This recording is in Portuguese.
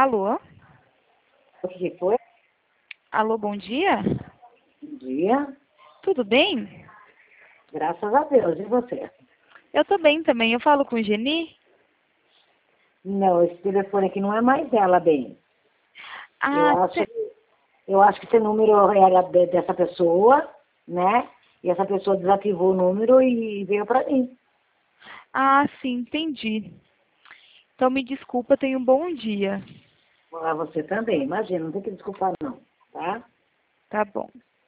Alô? O que foi? Alô, bom dia? Bom dia. Tudo bem? Graças a Deus. E você? Eu tô bem também. Eu falo com Geni? Não, esse telefone aqui não é mais dela, bem. Ah, Eu acho que esse número era dessa pessoa, né? E essa pessoa desativou o número e veio pra mim. sim, entendi. Então me desculpa, tenha um bom dia. Ah, você também. Imagina, não tem que desculpar não, tá? Tá bom.